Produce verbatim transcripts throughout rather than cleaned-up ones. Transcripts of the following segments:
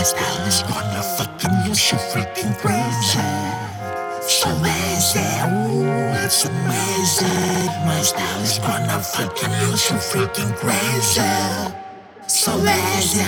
style is gonna fucking use you freaking crazy. So lazy, ooh, it's amazing. My style is gonna fucking use you freaking crazy. So lazy,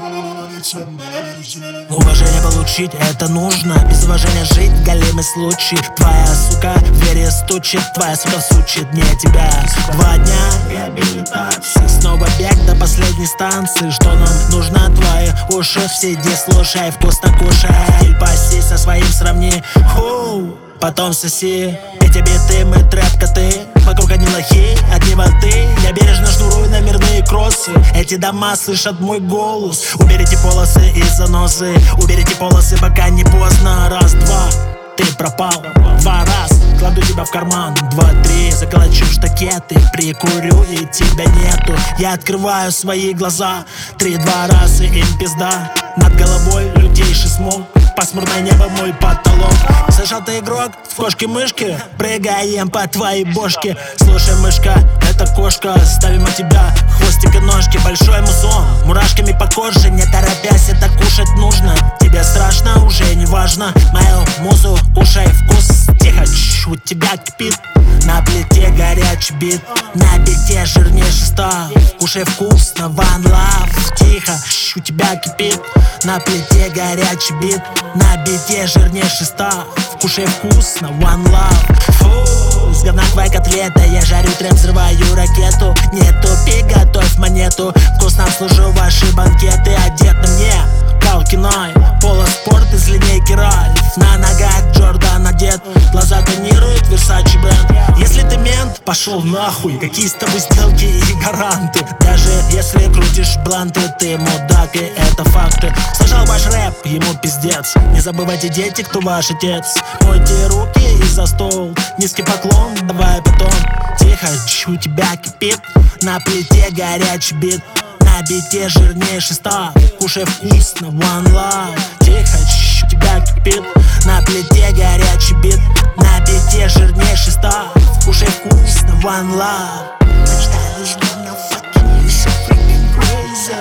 it's amazing. Уважение получить это нужно, без уважения жить голимый случай. Твоя сука в двери стучит, твоя сука всучит мне тебя. Два дня реабилитации, снова бег до последней станции. Что нам нужно? Твои уши, сиди, слушай, вкусно кушай. Стиль паси со своим сравни, Ху, потом соси. Эти биты, мы трэп-коты, вокруг одни лохи, одни воды. Я бережно шнурую номерные кроссы, эти дома слышат мой голос. Уберите полосы и заносы, уберите полосы, пока не поздно. Раз, два, ты пропал. Два раз, кладу тебя в карман. Два, три, заколочу штакеты, прикурю и тебя нету. Я открываю свои глаза. Три, два раз и им пизда. Над головой лютейший смог, пасмурное небо мой потолок. Слышал, ты игрок в кошки-мышки, прыгаем по твоей бошке. Слушай, мышка, это кошка, ставим от тебя хвостик и ножки. Большой музон, мурашками по коже, не торопясь, это кушать нужно. Тебе страшно, уже не важно, мою музу кушай вкус. Тихо, чш, у тебя кипит, на плите горячий бит, на бите жирнейший став. Кушай вкусно, one love. Тихо, чш, у тебя кипит, на плите горячий бит, на бите жирнейший став. Кушай вкусно, one love. Фу, с говна твоя котлета, я жарю трэп, взрываю ракету. Не тупи, готовь монету, вкусно обслужу ваши банкеты. Одет на мне Калкиной, полоспорт из линейки Ральф. На ногах Джордан одет, глаза тонируют Versace бренд. Если ты мент, пошел нахуй, какие с тобой сделки и гаранты. Даже если крутишь бланты, ты мудак, и это факты. Слышал ваш рэп, ему пиздец. Не забывайте, дети, кто ваш отец. Мойте руки и за стол, низкий поклон, давай потом. Тихо, чш, у тебя кипит, на плите горячий бит, на бите жирнейший став. Кушай вкусно, one love. Тихо, чш, у тебя кипит, на плите горячий бит, на бите жирнейший став. Кушай вкусно, one love. My style is gonna fucking use you freaking crazy.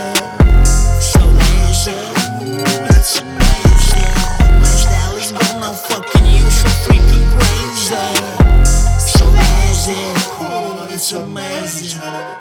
So lazy, ooh, it's amazing. My style is gonna fucking use you freaking crazy. So lazy, ooh, it's amazing.